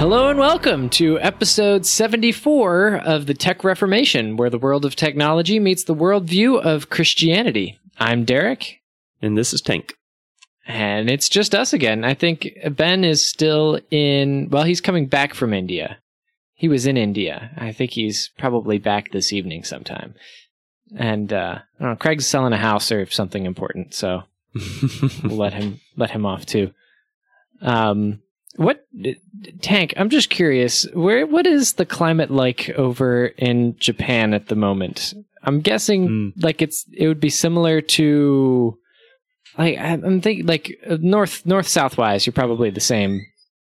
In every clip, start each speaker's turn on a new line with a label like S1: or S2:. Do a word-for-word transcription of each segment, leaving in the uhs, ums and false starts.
S1: Hello and welcome to episode seventy-four of the Tech Reformation, where the world of technology meets the worldview of Christianity. I'm Derek.
S2: And this is Tank.
S1: And it's just us again. I think Ben is still in, well, he's coming back from India. He was in India. I think he's probably back this evening sometime. And uh, I don't know, Craig's selling a house or something important, so we'll let him let him off too. Um, what Tank? I'm just curious. Where what is the climate like over in Japan at the moment? I'm guessing mm. like it's it would be similar to like I'm thinking like north north south wise. You're probably the same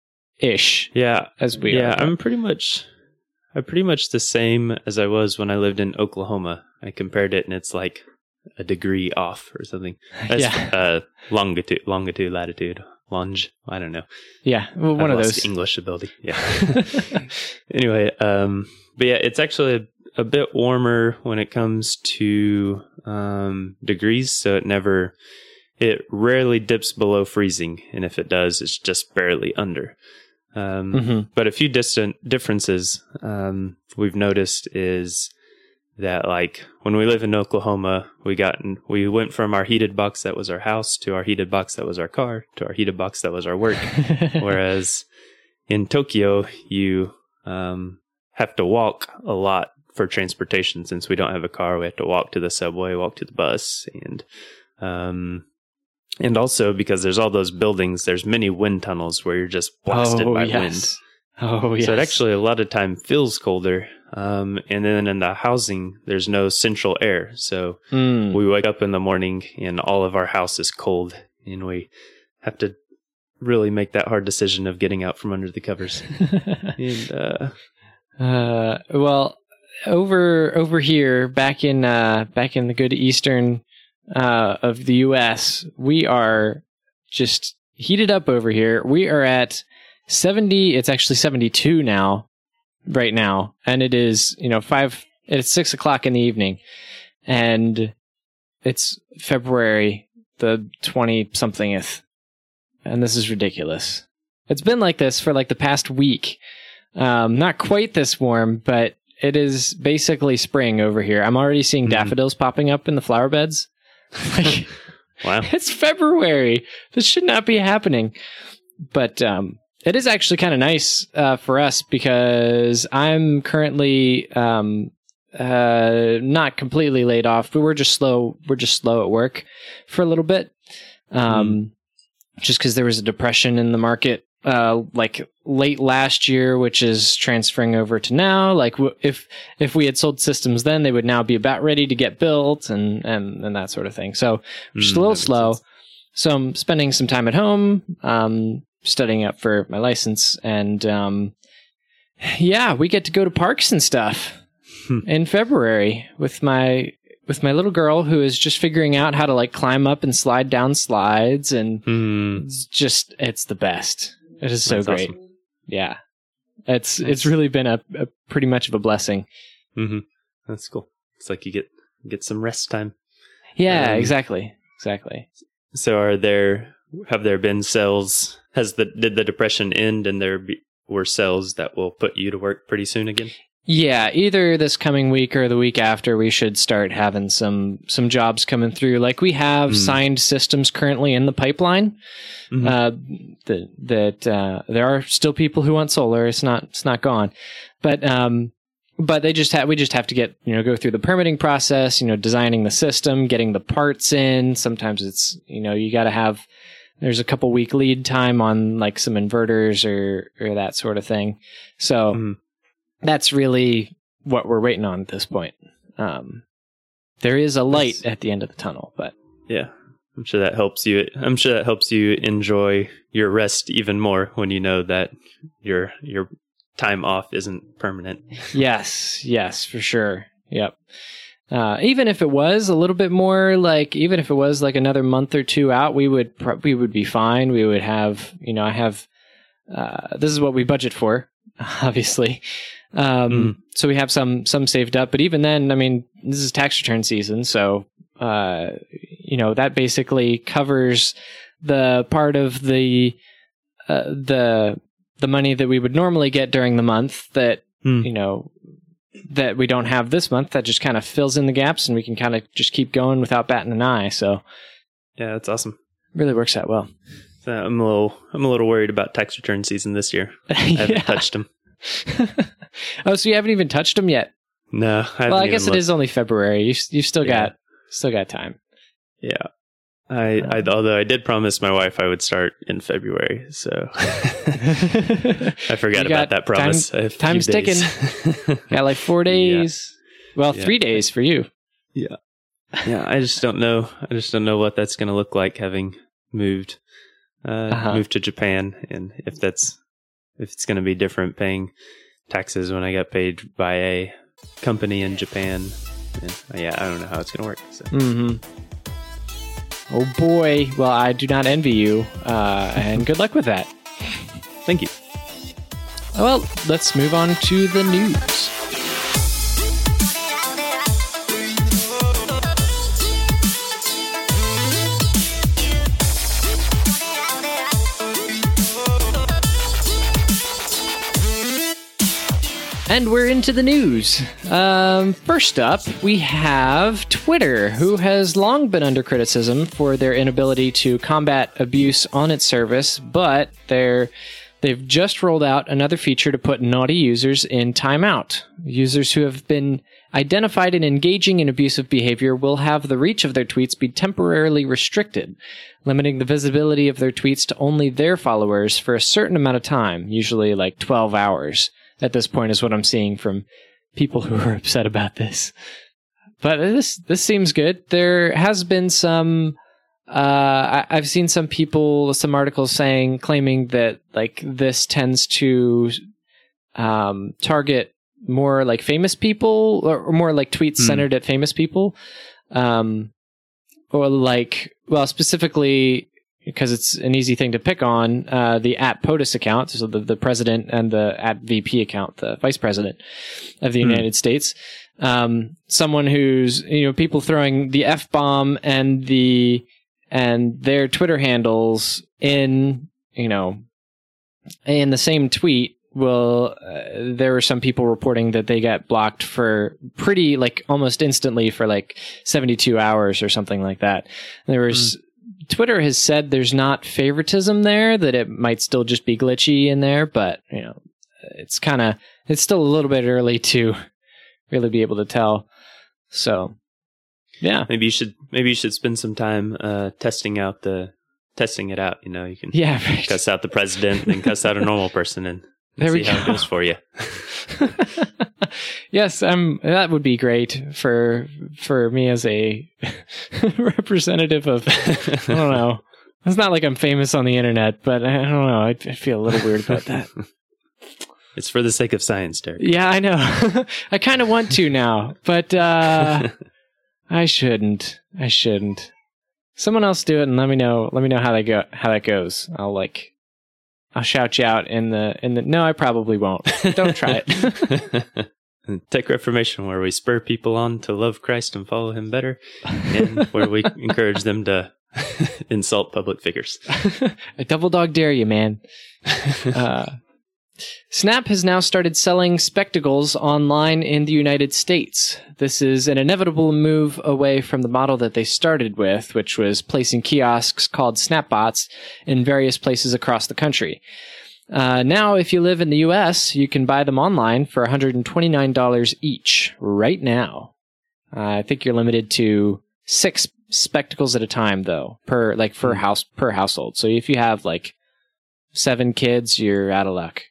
S1: ish.
S2: Yeah,
S1: as we
S2: yeah.
S1: are.
S2: I'm pretty much I'm pretty much the same as I was when I lived in Oklahoma. I compared it, and it's like a degree off or something. That's,
S1: yeah,
S2: uh, longitude, longitude, latitude. Lunge, I don't know.
S1: Yeah, well, one
S2: I've
S1: of
S2: lost
S1: those
S2: English ability. Yeah. Anyway, um, but yeah, it's actually a, a bit warmer when it comes to um, degrees. So it never, it rarely dips below freezing, and if it does, it's just barely under. Um, mm-hmm. But a few distant differences um, we've noticed is that, like, when we live in Oklahoma, we got we went from our heated box that was our house to our heated box that was our car to our heated box that was our work. Whereas in Tokyo, you um, have to walk a lot for transportation. Since we don't have a car, we have to walk to the subway, walk to the bus, and um, and also because there's all those buildings, there's many wind tunnels where you're just blasted
S1: oh,
S2: by
S1: yes.
S2: wind.
S1: Oh, yes.
S2: So it actually a lot of time feels colder. Um, and then in the housing, there's no central air. So mm. we wake up in the morning and all of our house is cold, and we have to really make that hard decision of getting out from under the covers. and, uh,
S1: uh, well, over, over here, back in, uh, back in the good Eastern, uh, of the U S, we are just heated up over here. We are at seventy. It's actually seventy-two now. Right now, and it is, you know, five, it's six o'clock in the evening, and it's February the twenty-somethingth, and this is ridiculous. It's been like this for like the past week. Um, not quite this warm, but it is basically spring over here. I'm already seeing mm-hmm. daffodils popping up in the flower beds. Like,
S2: wow.
S1: It's February. This should not be happening. But, um, it is actually kind of nice uh, for us because I'm currently um, uh, not completely laid off, but we're just slow. We're just slow at work for a little bit, um, mm. just because there was a depression in the market, uh, like late last year, which is transferring over to now. Like w- if if we had sold systems then, they would now be about ready to get built and and, and that sort of thing. So just mm, a little slow. Sense. So I'm spending some time at home. Um, studying up for my license, and um yeah we get to go to parks and stuff hmm. in February with my with my little girl, who is just figuring out how to like climb up and slide down slides, and hmm. it's just it's the best. It is so That's great. Awesome. Yeah, it's nice. It's really been a, a pretty much of a blessing.
S2: Mm-hmm. That's cool. It's like you get get some rest time.
S1: Yeah, um, exactly exactly
S2: so are there have there been cells Has the did the depression end, and there be, were cells that will put you to work pretty soon again?
S1: Yeah, either this coming week or the week after, we should start having some some jobs coming through. Like we have mm. signed systems currently in the pipeline. Mm-hmm. Uh, that that uh, there are still people who want solar. It's not it's not gone, but um, but they just have we just have to get you know go through the permitting process. You know, designing the system, getting the parts in. Sometimes it's you know you got to have. There's a couple week lead time on like some inverters or, or that sort of thing. So mm. that's really what we're waiting on at this point. Um, there is a light that's, at the end of the tunnel, but
S2: yeah, I'm sure that helps you. I'm sure that helps you enjoy your rest even more when you know that your, your time off isn't permanent.
S1: Yes. Yes, for sure. Yep. Uh, even if it was a little bit more like, even if it was like another month or two out, we would, pro- we would be fine. We would have, you know, I have, uh, this is what we budget for, obviously. Um, mm. so we have some, some saved up, but even then, I mean, this is tax return season. So, uh, you know, that basically covers the part of the, uh, the the money that we would normally get during the month that,
S2: Hmm.
S1: you know, that we don't have this month, that just kind of fills in the gaps and we can kind of just keep going without batting an eye. So
S2: Yeah, that's awesome.
S1: really works out well.
S2: So I'm a little, I'm a little worried about tax return season this year. I haven't
S1: Yeah.
S2: touched them.
S1: Oh, so you haven't even touched them yet?
S2: No, I haven't
S1: Well, I
S2: even
S1: guess it
S2: looked.
S1: is only February. You you've still
S2: Yeah.
S1: got still got time.
S2: Yeah. I, I, although I did promise my wife I would start in February, so I forgot
S1: You got
S2: about that promise.
S1: time-
S2: A few
S1: time's
S2: days.
S1: Got like four days. Well,
S2: Yeah.
S1: three days for you.
S2: Yeah, I just don't know. I just don't know what that's going to look like having moved, uh,
S1: Uh-huh.
S2: moved to Japan, and if that's if it's going to be different paying taxes when I got paid by a company in Japan. And, uh, yeah, I don't know how it's going to work. So.
S1: Mm-hmm. Oh boy. Well, I do not envy you, uh, and good luck with that.
S2: Thank you.
S1: Well, let's move on to the news. And we're into the news. Um, first up, we have Twitter, who has long been under criticism for their inability to combat abuse on its service, but they're they've just rolled out another feature to put naughty users in timeout. Users who have been identified in engaging in abusive behavior will have the reach of their tweets be temporarily restricted, limiting the visibility of their tweets to only their followers for a certain amount of time, usually like twelve hours. At this point is what I'm seeing from people who are upset about this. But this this seems good. There has been some uh I, I've seen some people, some articles saying, claiming that like this tends to um target more like famous people, or, or more like tweets
S2: Hmm.
S1: centered at famous people. Um or like, well, specifically because it's an easy thing to pick on, uh, the at POTUS account, so the, the president, and the at V P account, the vice president of the
S2: Hmm.
S1: United States. Um, someone who's, you know, people throwing the F-bomb and the, and their Twitter handles in, you know, in the same tweet will, uh, there were some people reporting that they got blocked for pretty, like, almost instantly for like seventy-two hours or something like that. There was,
S2: Hmm.
S1: Twitter has said there's not favoritism there, that it might still just be glitchy in there, but, you know, it's kind of, it's still a little bit early to really be able to tell. So, yeah.
S2: Maybe you should maybe you should spend some time uh, testing out the testing it out. You know, you can
S1: Yeah, right.
S2: cuss out the president, then cuss out a normal person, and
S1: There
S2: see
S1: we
S2: how it
S1: go.
S2: goes for you.
S1: Yes, um, that would be great for for me as a representative of, I don't know. It's not like I'm famous on the internet, but I don't know. I, I feel a little weird about that.
S2: It's for the sake of science, Derek.
S1: Yeah, I know. I kind of want to now, but uh, I shouldn't. I shouldn't. Someone else do it and let me know. Let me know how they go. How that goes. I'll like. I'll shout you out in the in the. No, I probably won't. Don't try it.
S2: Tech Reformation, where we spur people on to love Christ and follow Him better, and where we encourage them to insult public figures.
S1: I double dog dare you, man. Uh, Snap has now started selling spectacles online in the United States. This is an inevitable move away from the model that they started with, which was placing kiosks called Snapbots in various places across the country. Uh, now, if you live in the U S, you can buy them online for one hundred twenty-nine dollars each right now. Uh, I think you're limited to six spectacles at a time, though, per like per house per household. So if you have like seven kids, you're out of luck.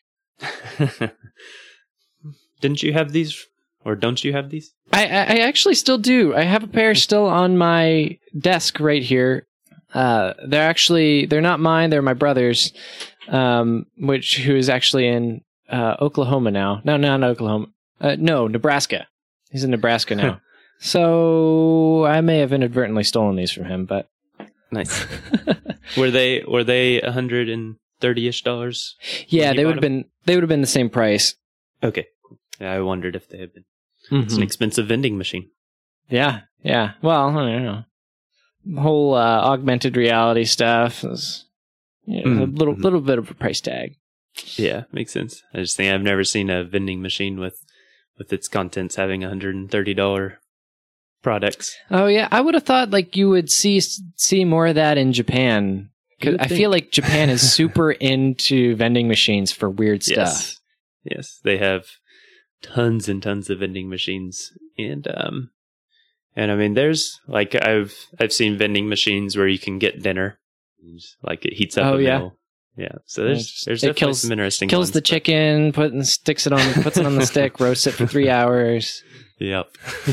S2: Didn't you have these, or don't you have these?
S1: I, I I actually still do. I have a pair still on my desk right here. Uh, they're actually they're not mine. They're my brother's, um, which who is actually in uh, Oklahoma now. No, no, not Oklahoma. Uh, no, Nebraska. He's in Nebraska now. So I may have inadvertently stolen these from him, but
S2: Nice. were they were they a hundred and thirty-ish dollars?
S1: yeah,
S2: when you
S1: they
S2: bought
S1: would have
S2: them?
S1: been they would have been the same price.
S2: Okay. Yeah, I wondered if they had been. It's an
S1: Mhm.
S2: expensive vending machine.
S1: Yeah, yeah. Well, I don't know. The whole uh, augmented reality stuff is, you know, a
S2: Mm,
S1: little
S2: mhm.
S1: little bit of a price tag.
S2: Yeah, makes sense. I just think I've never seen a vending machine with with its contents having one hundred thirty dollars products.
S1: Oh yeah, I would have thought like you would see see more of that in Japan. Cause I think. feel like Japan is super into vending machines for weird stuff.
S2: Yes. Yes, they have tons and tons of vending machines, and um, and I mean, there's like I've I've seen vending machines where you can get dinner, like it heats up
S1: oh,
S2: a
S1: yeah.
S2: meal. Yeah, so there's there's
S1: it
S2: definitely
S1: kills,
S2: some interesting
S1: kills
S2: ones,
S1: the
S2: but...
S1: chicken, put and sticks it on, puts it on the stick, roasts it for three hours.
S2: Yep.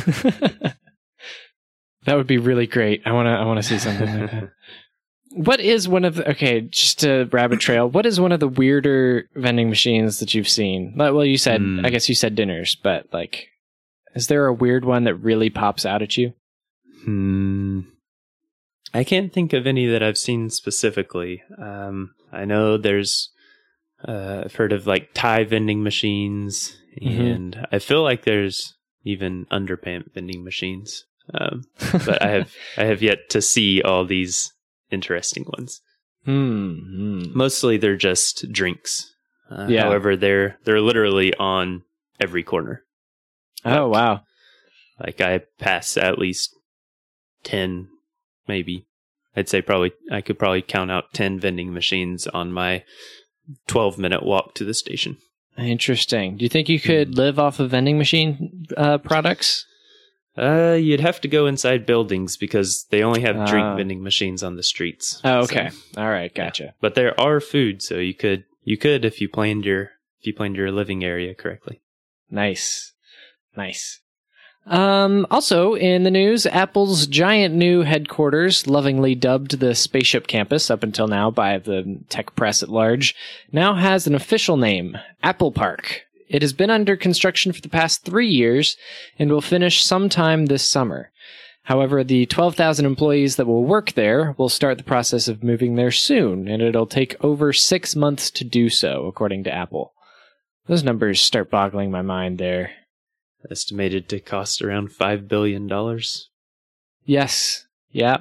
S1: That would be really great. I want to I want to see something like that. What is one of the, okay, just a rabbit trail, what is one of the weirder vending machines that you've seen? Well, you said, mm. I guess you said dinners, but like, is there a weird one that really pops out at you?
S2: Hmm. I can't think of any that I've seen specifically. Um, I know there's, uh, I've heard of like Thai vending machines, and mm-hmm. I feel like there's even underpants vending machines. Um, but I have, I have yet to see all these interesting ones.
S1: Mm-hmm.
S2: Mostly they're just drinks. Uh,
S1: yeah.
S2: However, they're they're literally on every corner.
S1: Oh,
S2: like,
S1: wow.
S2: Like I pass at least ten, maybe. I'd say probably I could probably count out ten vending machines on my twelve minute walk to the station.
S1: Interesting. Do you think you could mm. live off of vending machine uh, products?
S2: Uh, you'd have to go inside buildings because they only have uh, drink vending machines on the streets.
S1: Oh, okay. So, all right, gotcha.
S2: Yeah. But there are food, so you could you could if you planned your if you planned your living area correctly.
S1: Nice, nice. Um, also in the news, Apple's giant new headquarters, lovingly dubbed the Spaceship Campus up until now by the tech press at large, now has an official name: Apple Park. It has been under construction for the past three years and will finish sometime this summer. However, the twelve thousand employees that will work there will start the process of moving there soon, and it'll take over six months to do so, according to Apple. Those numbers start boggling my mind there.
S2: Estimated to cost around five billion dollars.
S1: Yes. Yeah.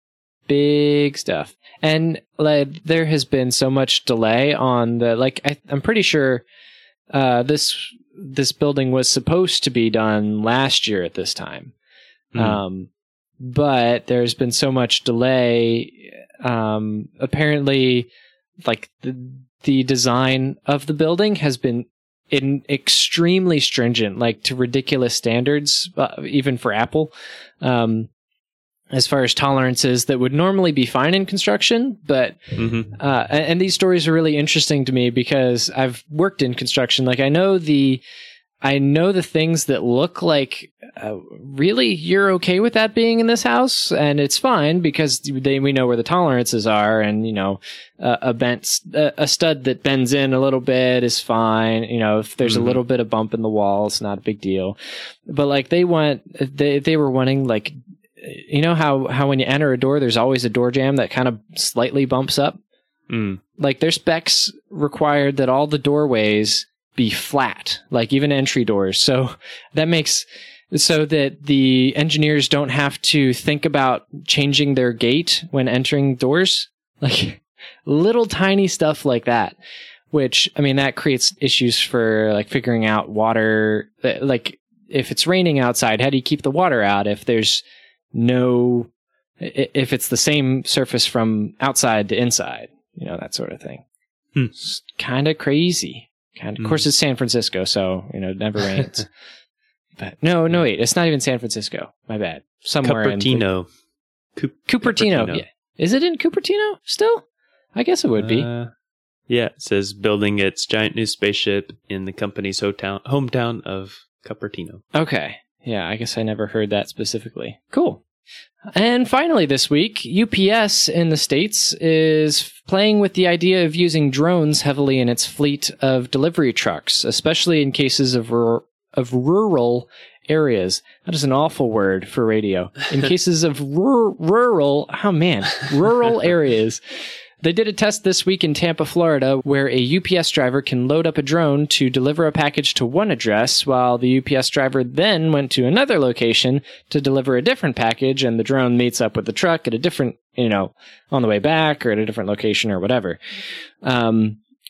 S1: Big stuff. And like, there has been so much delay on the, like, I, I'm pretty sure uh, this this building was supposed to be done last year at this time. Mm. Um, but there's been so much delay. Um, apparently, like, the, the design of the building has been in extremely stringent, like to ridiculous standards, uh, even for Apple, um, as far as tolerances that would normally be fine in construction. But, mm-hmm. uh, and, and these stories are really interesting to me because I've worked in construction. Like I know the, I know the things that look like, uh, really, you're okay with that being in this house, and it's fine because they, we know where the tolerances are, and, you know, uh, a bent, uh, a stud that bends in a little bit is fine. You know, if there's mm-hmm. a little bit of bump in the wall, it's not a big deal. But like they want, they, they were wanting like, you know how, how when you enter a door, there's always a door jamb that kind of slightly bumps up.
S2: Mm.
S1: Like their specs required that all the doorways be flat, like even entry doors. So that makes so that the engineers don't have to think about changing their gate when entering doors, like little tiny stuff like that, which, I mean, that creates issues for like figuring out water, like if it's raining outside, how do you keep the water out if there's no, if it's the same surface from outside to inside, you know, that sort of thing.
S2: Hmm.
S1: It's kind of crazy. Kind of, of course, it's San Francisco, so, you know, it never rains. But no, no, wait, it's not even San Francisco. My bad. Somewhere
S2: Cupertino.
S1: in the, Cupertino. Cupertino. Yeah. Is it in Cupertino still? I guess it would be.
S2: Uh, yeah, it says building its giant new spaceship in the company's hometown, hometown of Cupertino.
S1: Okay. Yeah, I guess I never heard that specifically. Cool. And finally this week, U P S in the States is playing with the idea of using drones heavily in its fleet of delivery trucks, especially in cases of rur- of rural areas. That is an awful word for radio. In cases of rur- rural, oh man, rural areas. They did a test this week in Tampa, Florida, where a U P S driver can load up a drone to deliver a package to one address, while the U P S driver then went to another location to deliver a different package, and the drone meets up with the truck at a different, you know, on the way back or at a different location or whatever. Um,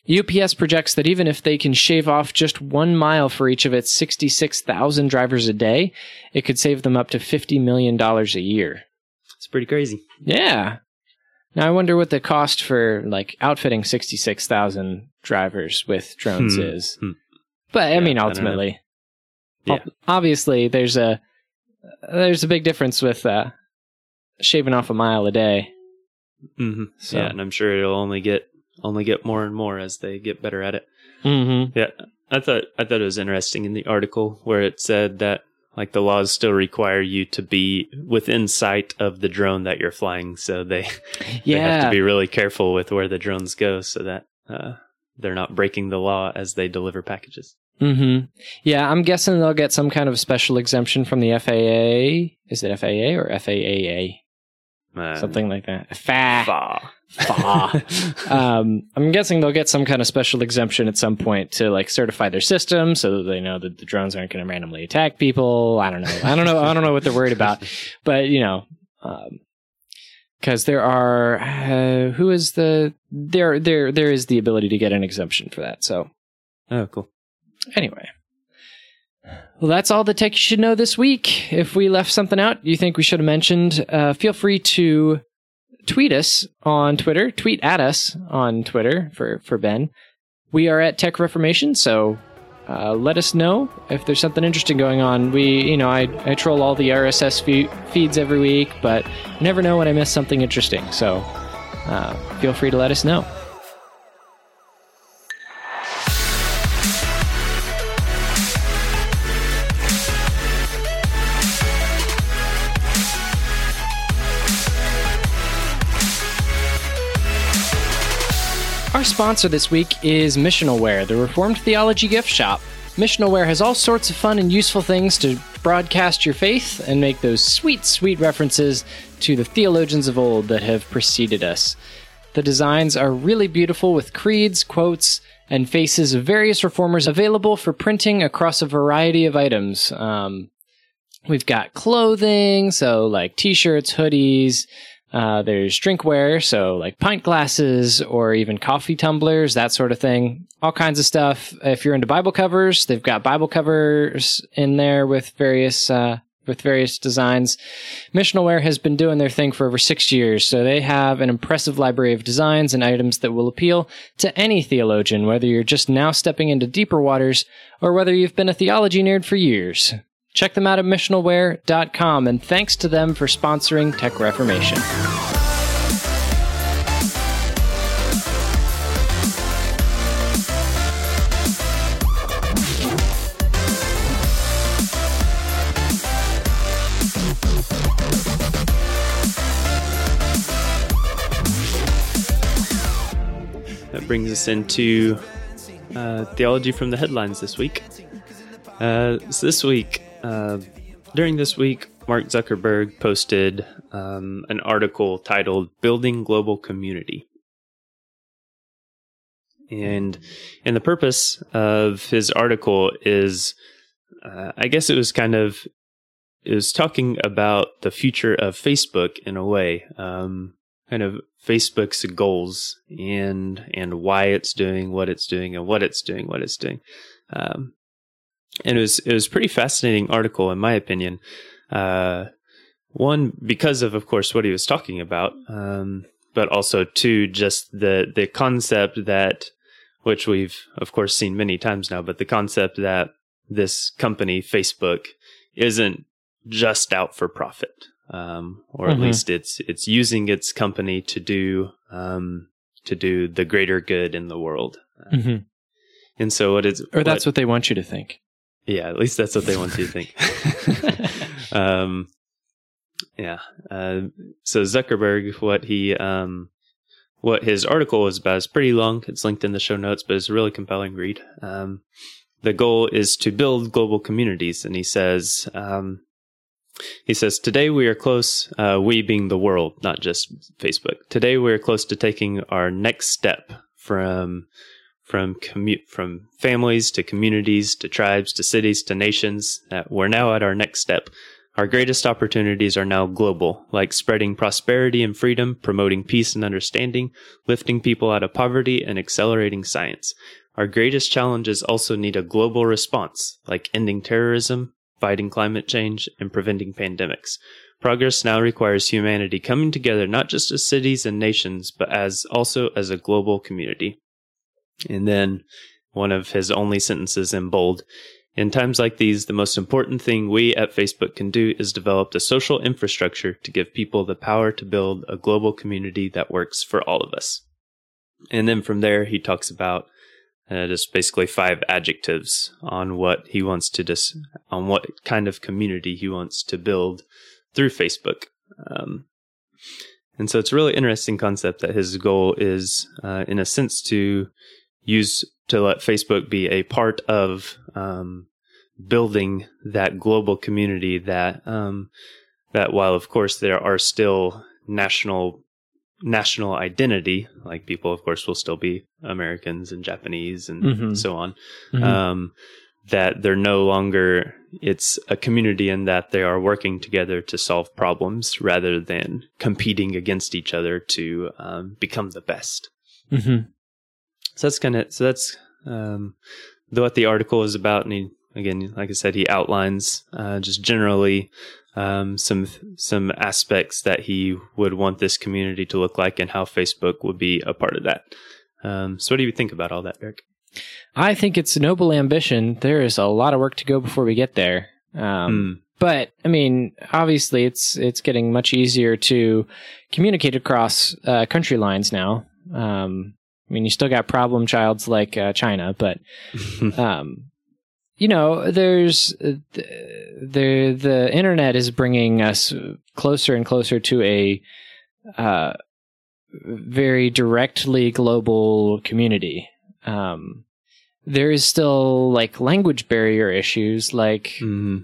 S1: U P S projects that even if they can shave off just one mile for each of its sixty-six thousand drivers a day, it could save them up to fifty million dollars a year.
S2: It's pretty crazy.
S1: Yeah. Now I wonder what the cost for like outfitting sixty-six thousand drivers with drones
S2: Hmm.
S1: is.
S2: Hmm.
S1: But I
S2: Yeah,
S1: mean,
S2: I don't know.
S1: ultimately,
S2: Yeah.
S1: ob- obviously, there's a there's a big difference with uh, shaving off a mile a day.
S2: Mm-hmm.
S1: So.
S2: Yeah, and I'm sure it'll only get only get more and more as they get better at it.
S1: Mm-hmm.
S2: Yeah, I thought I thought it was interesting in the article where it said that like the laws still require you to be within sight of the drone that you're flying, so they they have
S1: Yeah.
S2: to be really careful with where the drones go, so that uh, they're not breaking the law as they deliver packages.
S1: Mm-hmm. Yeah, I'm guessing they'll get some kind of special exemption from the F A A. Is it F A A or F A A A?
S2: Uh,
S1: Something like that. F A A.
S2: Fa.
S1: Fa. um, I'm guessing they'll get some kind of special exemption at some point to like certify their system so that they know that the drones aren't going to randomly attack people. I don't know. I don't know. I don't know what they're worried about, but you know, because there are uh, who is the there there there is the ability to get an exemption for that. So
S2: Oh, cool.
S1: anyway. Well, that's all the tech you should know this week. If we left something out you think we should have mentioned, uh, feel free to tweet us on Twitter. Tweet at us on Twitter for, for Ben. We are at Tech Reformation, so uh, let us know if there's something interesting going on. We, you know, I, I troll all the R S S fe- feeds every week, but you never know when I miss something interesting. So uh, feel free to let us know. Our sponsor this week is Missionalware, the Reformed Theology gift shop. Missionalware has all sorts of fun and useful things to broadcast your faith and make those sweet, sweet references to the theologians of old that have preceded us. The designs are really beautiful with creeds, quotes, and faces of various reformers available for printing across a variety of items. Um, we've got clothing, so like t-shirts, hoodies. Uh, there's drinkware, so like pint glasses or even coffee tumblers, that sort of thing. All kinds of stuff. If you're into Bible covers, they've got Bible covers in there with various uh, with various designs. Missionalware has been doing their thing for over six years, so they have an impressive library of designs and items that will appeal to any theologian, whether you're just now stepping into deeper waters or whether you've been a theology nerd for years. Check them out at missionalware dot com, and thanks to them for sponsoring Tech Reformation.
S2: That brings us into uh, theology from the headlines this week. Uh, so this week, uh, during this week, Mark Zuckerberg posted um, an article titled "Building Global Community," and and the purpose of his article is, uh, I guess it was kind of it was talking about the future of Facebook in a way. Um, kind of Facebook's goals and and why it's doing what it's doing and what it's doing what it's doing. Um, and it was it was a pretty fascinating article in my opinion. Uh, one, because of of course what he was talking about, um, but also two, just the the concept that, which we've of course seen many times now, but the concept that this company Facebook isn't just out for profit. Um, or at
S1: Mm-hmm.
S2: least it's it's using its company to do um, to do the greater good in the world. Uh,
S1: Mm-hmm.
S2: And so what is
S1: Or that's what they want you to think.
S2: yeah, at least that's what they want you to think. um, yeah. Uh, so Zuckerberg, what he um, what his article is about is pretty long. It's linked in the show notes, but it's a really compelling read. Um, the goal is to build global communities, and he says. Um, He says, today we are close, uh, we being the world, not just Facebook. Today we are close to taking our next step from from commu- from families to communities to tribes to cities to nations. Uh, we're now at our next step. Our greatest opportunities are now global, like spreading prosperity and freedom, promoting peace and understanding, lifting people out of poverty, and accelerating science. Our greatest challenges also need a global response, like ending terrorism, fighting climate change, and preventing pandemics. Progress now requires humanity coming together not just as cities and nations, but as also as a global community. And then one of his only sentences in bold: in times like these, the most important thing we at Facebook can do is develop the social infrastructure to give people the power to build a global community that works for all of us. And then from there, he talks about uh, just basically five adjectives on what he wants to dis- on what kind of community he wants to build through Facebook. Um, and so it's a really interesting concept that his goal is, uh, in a sense, to use to let Facebook be a part of um, building that global community that, um, that while, of course, there are still national national identity, like people, of course, will still be Americans and Japanese and mm-hmm. so on, mm-hmm. um, that they're no longer, it's a community in that they are working together to solve problems rather than competing against each other to um, become the best.
S1: Mm-hmm.
S2: So that's kind of, so that's um, what the article is about. And he, again, like I said, he outlines uh, just generally um, some some aspects that he would want this community to look like and how Facebook would be a part of that. Um, so what do you think about all that, Eric?
S1: I think it's a noble ambition. There is a lot of work to go before we get there. Um, mm. But, I mean, obviously it's it's getting much easier to communicate across uh, country lines now. Um I mean, you still got problem childs like uh, China, but, um, you know, there's uh, the the internet is bringing us closer and closer to a uh, very directly global community. Um, there is still like language barrier issues. Like, mm-hmm.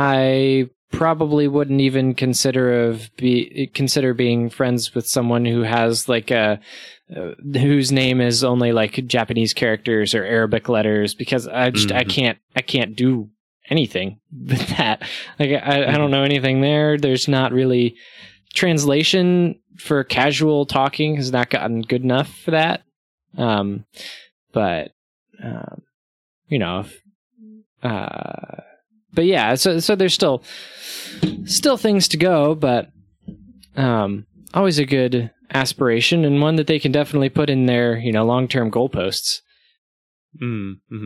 S1: I probably wouldn't even consider of be consider being friends with someone who has like a uh, whose name is only like Japanese characters or Arabic letters, because I just mm-hmm. I can't I can't do anything with that. Like I, mm-hmm. I don't know anything there. There's not really translation for casual talking has not gotten good enough for that. Um, but um, you know. If, uh. But yeah, so so there's still still things to go, but um, always a good aspiration and one that they can definitely put in their, you know, long-term goalposts.
S2: Mm-hmm.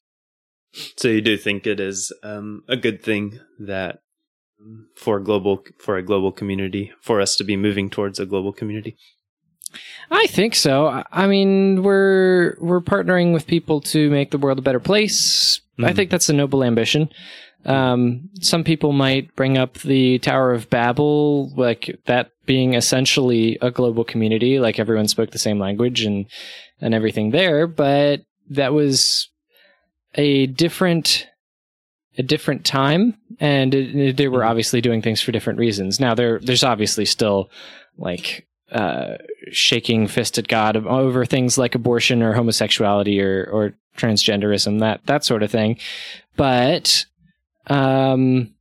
S2: So you do think it is um, a good thing that for global for a global community, for us to be moving towards a global community?
S1: I think so. I mean, we're we're partnering with people to make the world a better place. Mm-hmm. I think that's a noble ambition. Um, some people might bring up the Tower of Babel, like that being essentially a global community, like everyone spoke the same language and, and everything there, but that was a different, a different time, and it, it, they were obviously doing things for different reasons. Now there, there's obviously still like, uh, shaking fist at God over things like abortion or homosexuality or, or transgenderism, that, that sort of thing. But, Um,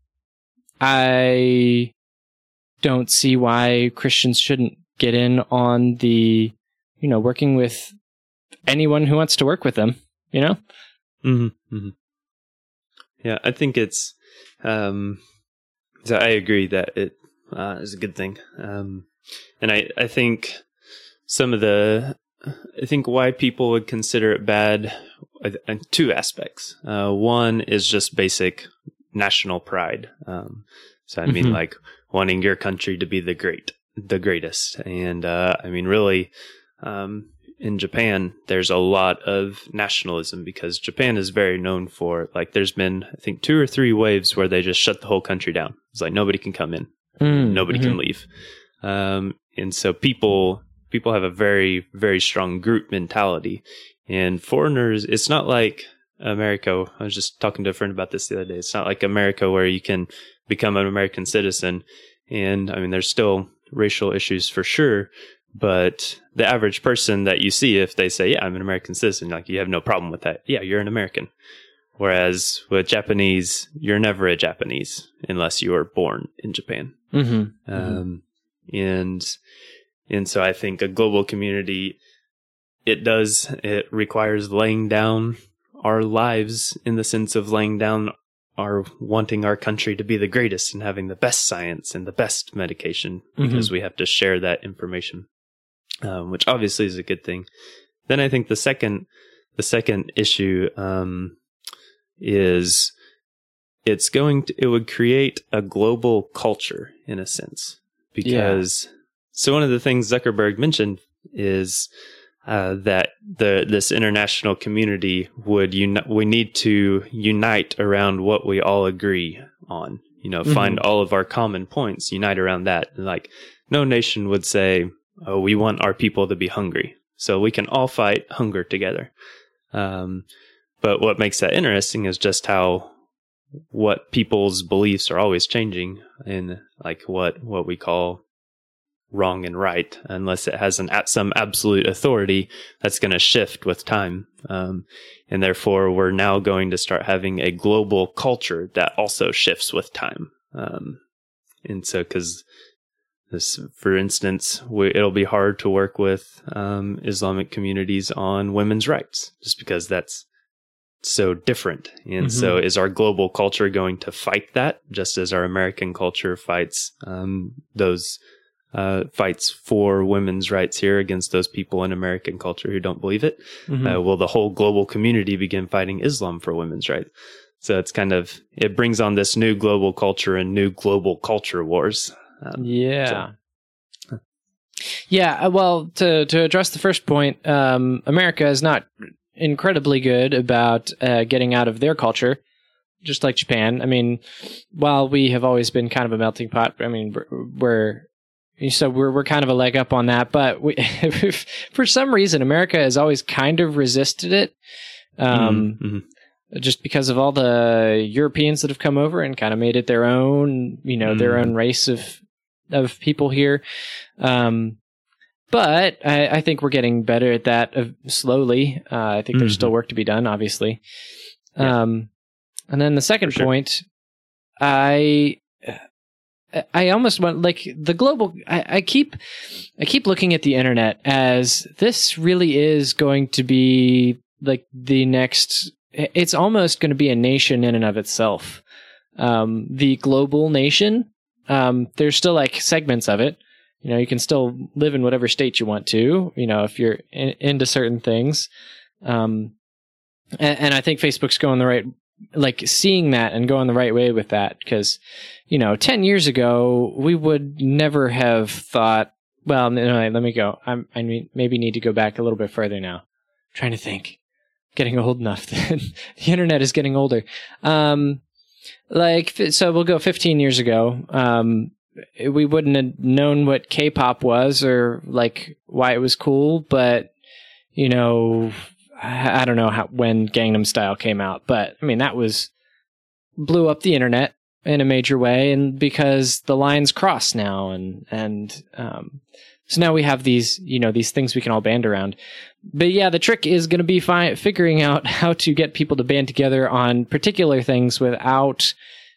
S1: I don't see why Christians shouldn't get in on the, you know, working with anyone who wants to work with them, you know?
S2: Mm-hmm. Mm-hmm. Yeah, I think it's, um, so I agree that it uh, is a good thing. Um, and I, I think some of the, I think why people would consider it bad, uh, two aspects. Uh, one is just basic national pride. Um, so I mean, mm-hmm. like wanting your country to be the great, the greatest. And, uh, I mean, really, um, in Japan, there's a lot of nationalism because Japan is very known for, like, there's been, I think, two or three waves where they just shut the whole country down. It's like nobody can come in, mm-hmm. nobody can leave. Um, and so people, people have a very, very strong group mentality. And foreigners, it's not like America. I was just talking to a friend about this the other day. It's not like America where you can become an American citizen. And I mean, there's still racial issues for sure. But the average person that you see, if they say, yeah, I'm an American citizen, like you have no problem with that. Yeah, you're an American. Whereas with Japanese, you're never a Japanese unless you are born in Japan.
S1: Mm-hmm.
S2: Um, and and so I think a global community, it does, it requires laying down our lives in the sense of laying down our wanting our country to be the greatest and having the best science and the best medication, because mm-hmm. we have to share that information, um, which obviously is a good thing. Then I think the second the second issue um, is it's going to, it would create a global culture in a sense, because yeah. So one of the things Zuckerberg mentioned is uh, that the this international community would uni- we need to unite around what we all agree on, you know, mm-hmm. find all of our common points, unite around that. And like no nation would say, oh, we want our people to be hungry, so we can all fight hunger together. Um, But what makes that interesting is just how what people's beliefs are always changing in like what, what we call wrong and right, unless it has an some absolute authority that's going to shift with time. Um, and therefore, we're now going to start having a global culture that also shifts with time. Um, and so, because this, for instance, we, it'll be hard to work with um, Islamic communities on women's rights, just because that's so different. And mm-hmm. so is our global culture going to fight that, just as our American culture fights um, those uh, fights for women's rights here against those people in American culture who don't believe it? Mm-hmm. Uh, will the whole global community begin fighting Islam for women's rights? So it's kind of, it brings on this new global culture and new global culture wars. Um,
S1: yeah. So. Yeah. Well, to, to address the first point, um, America is not incredibly good about uh, getting out of their culture, just like Japan. I mean, while we have always been kind of a melting pot, I mean, we're so we're we're kind of a leg up on that. But we, for some reason, America has always kind of resisted it, um, mm-hmm. just because of all the Europeans that have come over and kind of made it their own, you know, mm-hmm. their own race of of people here. Um, But I, I think we're getting better at that uh, slowly. Uh, I think mm-hmm. there's still work to be done, obviously. Yeah. Um, and then the second sure. point, I I almost want like the global. I, I keep I keep looking at the internet as this really is going to be like the next. It's almost going to be a nation in and of itself. Um, the global nation. Um, there's still like segments of it. You know, you can still live in whatever state you want to, you know, if you're in, into certain things. Um, and, and I think Facebook's going the right, like seeing that and going the right way with that. Because, you know, ten years ago, we would never have thought, well, no, let me go. I'm, I mean, maybe need to go back a little bit further now. I'm trying to think. Getting old enough. The internet is getting older. Um, like, so we'll go fifteen years ago. Um, we wouldn't have known what K-pop was or like why it was cool, but you know, I don't know how, when Gangnam Style came out, but I mean, that was blew up the internet in a major way. And because the lines cross now and, and, um, so now we have these, you know, these things we can all band around. But yeah, the trick is going to be fi- figuring out how to get people to band together on particular things without,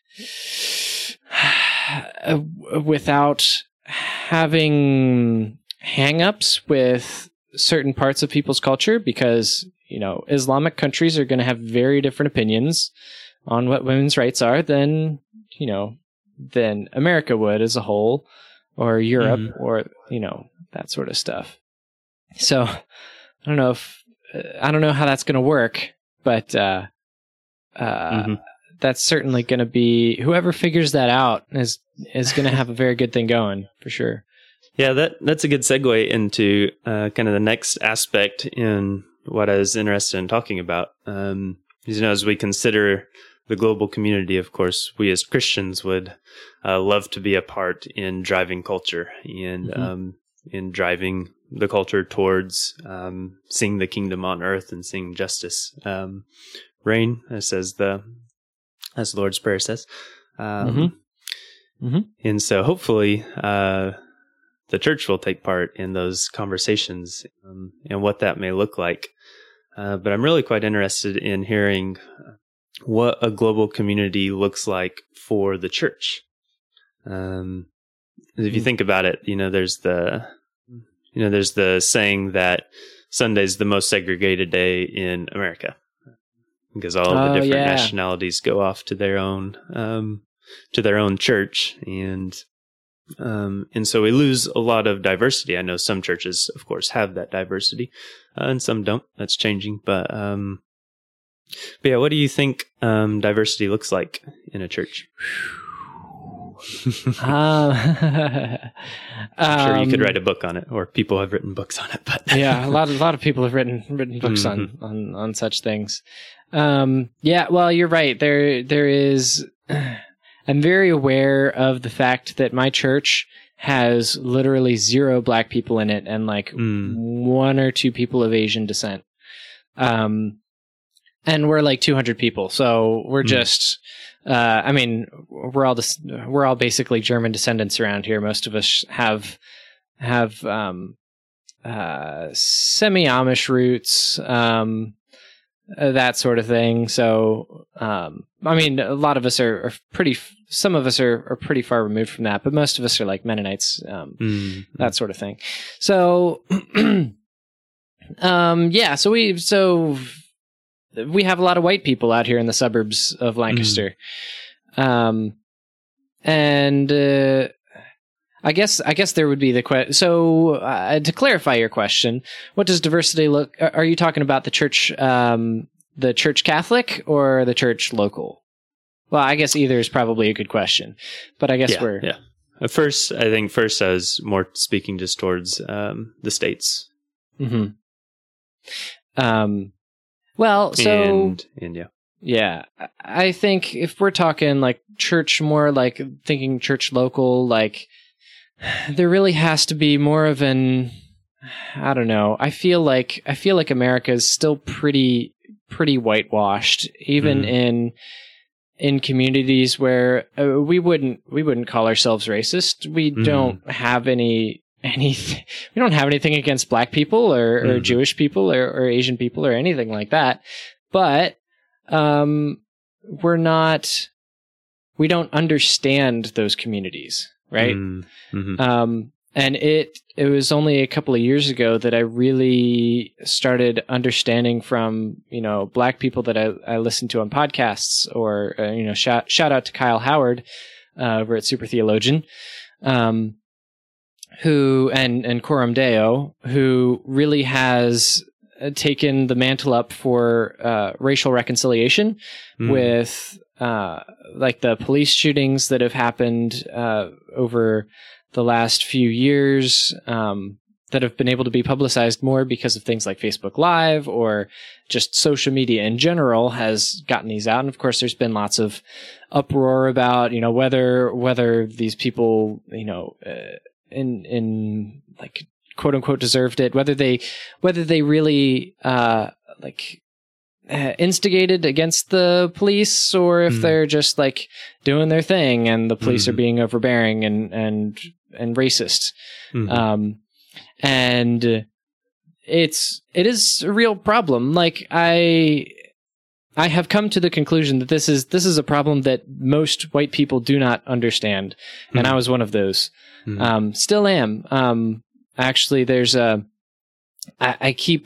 S1: Uh, without having hang-ups with certain parts of people's culture, because, you know, Islamic countries are going to have very different opinions on what women's rights are than, you know, than America would as a whole, or Europe, mm-hmm. or, you know, that sort of stuff. So I don't know if, uh, I don't know how that's going to work, but, uh, uh, mm-hmm. that's certainly going to be, whoever figures that out is is going to have a very good thing going, for sure.
S2: Yeah, that that's a good segue into uh, kind of the next aspect in what I was interested in talking about. Um, you know, as we consider the global community, of course, we as Christians would uh, love to be a part in driving culture and mm-hmm. um, in driving the culture towards um, seeing the kingdom on earth and seeing justice um, reign, as says the as the Lord's Prayer says. Um, mm-hmm. Mm-hmm. And so hopefully uh, the church will take part in those conversations um, and what that may look like. Uh, but I'm really quite interested in hearing what a global community looks like for the church. Um, if you think about it, you know, there's the, you know, there's the saying that Sunday's the most segregated day in America because all
S1: Oh,
S2: the different
S1: yeah.
S2: nationalities go off to their own, um, to their own church. And, um, and so we lose a lot of diversity. I know some churches, of course, have that diversity, uh, and some don't. That's changing. But, um, but yeah, what do you think, um, diversity looks like in a church?
S1: um,
S2: I'm sure you could
S1: um,
S2: write a book on it, or people have written books on it. But
S1: yeah, a lot, a lot of people have written written books
S2: Mm-hmm.
S1: on, on on such things. Um, yeah, well, you're right. There there is. I'm very aware of the fact that my church has literally zero black people in it, and like
S2: Mm.
S1: one or two people of Asian descent. Um, and we're like two hundred people, so we're
S2: Mm.
S1: just. Uh, I mean, we're all just, we're all basically German descendants around here. Most of us have have um, uh, semi-Amish roots, um, uh, that sort of thing. So, um, I mean, a lot of us are, are pretty. Some of us are, are pretty far removed from that, but most of us are like Mennonites, um,
S2: Mm.
S1: that sort of thing. So, um, yeah. So we so. We have a lot of white people out here in the suburbs of Lancaster. Mm. Um, and, uh, I guess, I guess there would be the question. So, uh, to clarify your question, what does diversity look, are you talking about the church, um, the church Catholic or the church local? Well, I guess either is probably a good question, but I guess
S2: yeah,
S1: we're,
S2: yeah. At first, I think first I was more speaking just towards, um, the States.
S1: Mm-hmm. Um, Well, so
S2: and, and yeah,
S1: yeah, I think if we're talking like church, more like thinking church local, like there really has to be more of an, I don't know. I feel like I feel like America is still pretty pretty whitewashed, even
S2: Mm.
S1: in in communities where uh, we wouldn't we wouldn't call ourselves racist. We
S2: Mm.
S1: don't have any. Anything, we don't have anything against black people or, or
S2: Mm-hmm.
S1: Jewish people or, or Asian people or anything like that. But, um, we're not, we don't understand those communities, right?
S2: Mm-hmm.
S1: Um, and it, it was only a couple of years ago that I really started understanding from, you know, black people that I, I listened to on podcasts or, uh, you know, shout, shout out to Kyle Howard, uh, over at Super Theologian. Um, who and and Coram Deo, who really has taken the mantle up for uh, racial reconciliation
S2: Mm.
S1: with uh, like the police shootings that have happened uh, over the last few years, um, that have been able to be publicized more because of things like Facebook Live or just social media in general has gotten these out. And of course, there's been lots of uproar about, you know, whether whether these people, you know, uh, in in like quote unquote deserved it, whether they whether they really uh like uh, instigated against the police or if
S2: Mm.
S1: they're just like doing their thing and the police
S2: Mm.
S1: are being overbearing and and and racist.
S2: Mm-hmm.
S1: Um and it's it is a real problem. Like I I have come to the conclusion that this is this is a problem that most white people do not understand, and
S2: Mm.
S1: I was one of those.
S2: Mm.
S1: Um, still am. Um, actually, there's a. I, I keep.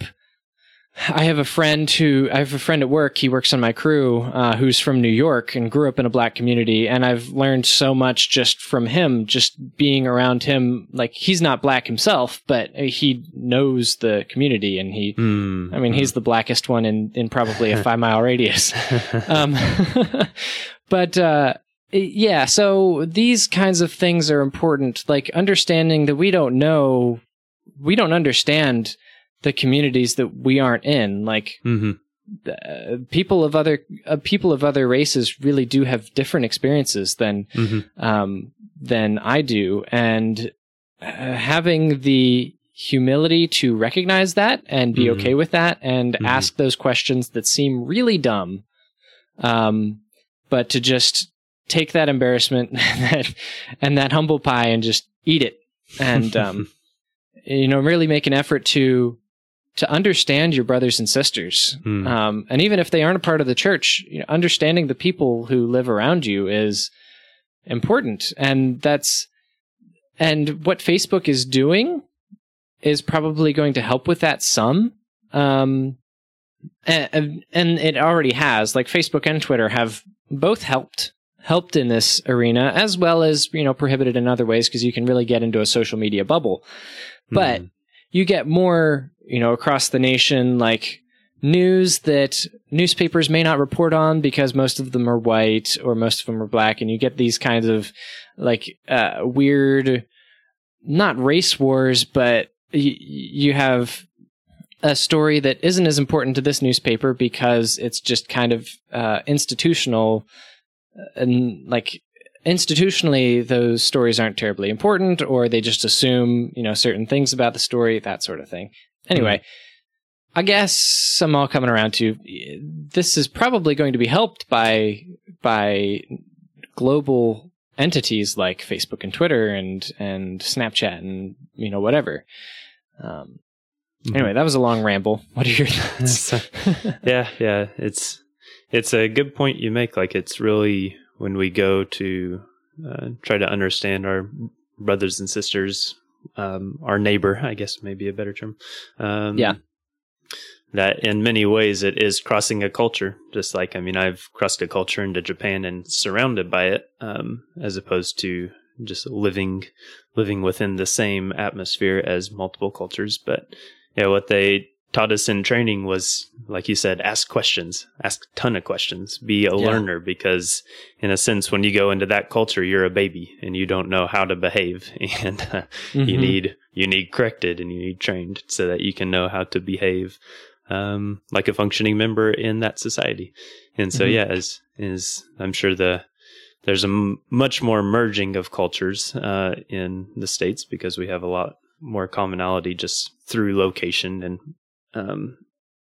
S1: I have a friend who I have a friend at work. He works on my crew, uh, who's from New York and grew up in a black community, and I've learned so much just from him, just being around him. Like he's not black himself, but he knows the community, and he.
S2: Mm.
S1: I mean, he's the blackest one in in probably a five mile radius. Um, but. Uh, Yeah, so these kinds of things are important, like understanding that we don't know, we don't understand the communities that we aren't in. Like
S2: Mm-hmm.
S1: uh, people of other uh, people of other races really do have different experiences than
S2: Mm-hmm.
S1: um, than I do, and uh, having the humility to recognize that and be
S2: Mhm.
S1: okay with that, and
S2: Mhm.
S1: ask those questions that seem really dumb, um, but to just take that embarrassment and that humble pie and just eat it, and um, you know, really make an effort to to understand your brothers and sisters.
S2: Mm.
S1: Um, and even if they aren't a part of the church, you know, understanding the people who live around you is important. And that's, and what Facebook is doing is probably going to help with that some. Um, and, and it already has. Like Facebook and Twitter have both helped helped in this arena, as well as, you know, prohibited in other ways, because you can really get into a social media bubble. But mm. you get more, you know, across the nation, like news that newspapers may not report on because most of them are white or most of them are black. And you get these kinds of like uh, weird, not race wars, but y- you have a story that isn't as important to this newspaper because it's just kind of uh, institutional. And like institutionally, those stories aren't terribly important, or they just assume, you know, certain things about the story, that sort of thing. Anyway, mm-hmm. I guess I'm all coming around to this is probably going to be helped by by global entities like Facebook and Twitter and and Snapchat and, you know, whatever. Um, mm-hmm. Anyway, that was a long ramble. What are your thoughts?
S2: yeah, yeah, it's. It's a good point you make. Like, it's really when we go to uh, try to understand our brothers and sisters, um, our neighbor, I guess may be a better term. Um,
S1: yeah.
S2: That in many ways it is crossing a culture. Just like, I mean, I've crossed a culture into Japan and surrounded by it, um, as opposed to just living living within the same atmosphere as multiple cultures. But yeah, what they taught us in training was, like you said, ask questions, ask a ton of questions, be a yeah. learner, because in a sense, when you go into that culture, you're a baby and you don't know how to behave, and uh, mm-hmm. you need, you need corrected and you need trained so that you can know how to behave, um, like a functioning member in that society. And so, mm-hmm. yeah, as is, I'm sure the, there's a m- much more merging of cultures, uh, in the States because we have a lot more commonality just through location and, Um,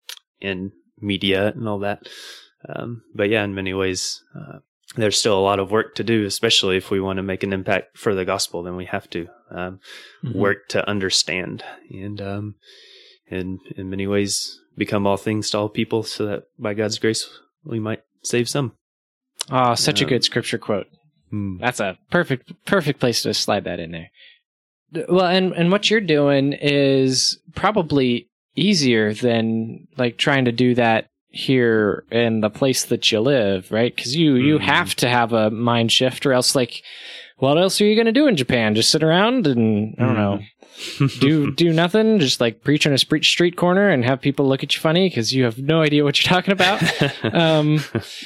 S2: in media and all that. Um, but yeah, in many ways, uh, there's still a lot of work to do, especially if we want to make an impact for the gospel. Then we have to um, mm-hmm. work to understand and, um, and in many ways, become all things to all people, so that by God's grace, we might save some.
S1: Oh, such um, a good scripture quote.
S2: Hmm.
S1: That's a perfect, perfect place to slide that in there. Well, and, and what you're doing is probably easier than like trying to do that here in the place that you live, right? Because you mm-hmm. you have to have a mind shift, or else, like, what else are you going to do in Japan? Just sit around and I don't mm-hmm. know, do do nothing, just like preach on a street corner and have people look at you funny because you have no idea what you're talking about. um,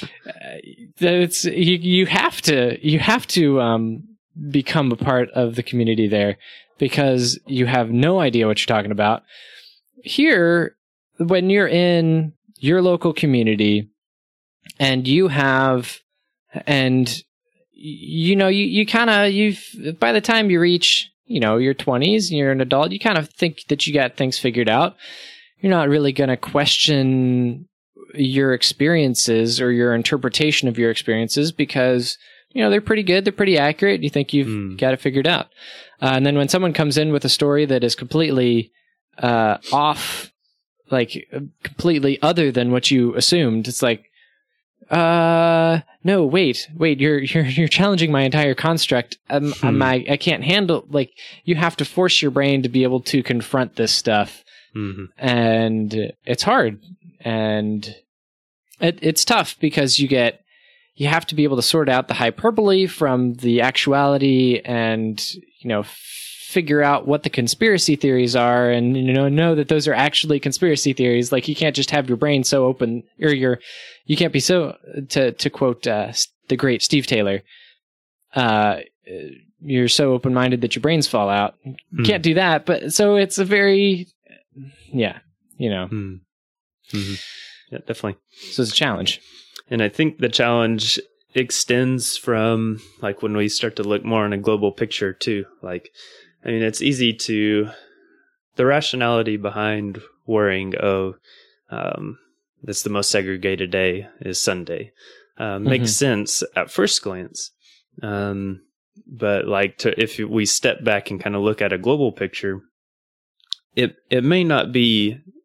S1: it's you you have to you have to um, become a part of the community there because you have no idea what you're talking about. Here, when you're in your local community and you have, and you know, you, you kind of, you've, by the time you reach, you know, your twenties and you're an adult, you kind of think that you got things figured out. You're not really going to question your experiences or your interpretation of your experiences because, you know, they're pretty good. They're pretty accurate. You think you've mm. got it figured out. Uh, and then when someone comes in with a story that is completely uh, off, like completely other than what you assumed, it's like, uh, no, wait, wait, you're, you're, you're challenging my entire construct. Um, hmm. um, I, I can't handle, like, you have to force your brain to be able to confront this stuff.
S2: Mm-hmm.
S1: And it's hard. And it, it's tough because you get, you have to be able to sort out the hyperbole from the actuality and, you know, figure out what the conspiracy theories are and, you know, know that those are actually conspiracy theories. Like, you can't just have your brain so open, or your, you can't be so, to, to quote, uh, the great Steve Taylor, uh, you're so open-minded that your brains fall out. You mm. can't do that. But so it's a very, yeah, you know.
S2: Mm. Mm-hmm. Yeah, definitely.
S1: So it's a challenge.
S2: And I think the challenge extends from, like, when we start to look more on a global picture too. Like, I mean, it's easy to, the rationality behind worrying, oh, um, that's the most segregated day is Sunday, uh, mm-hmm. makes sense at first glance. Um, but like, to, if we step back and kind of look at a global picture, it, it may not be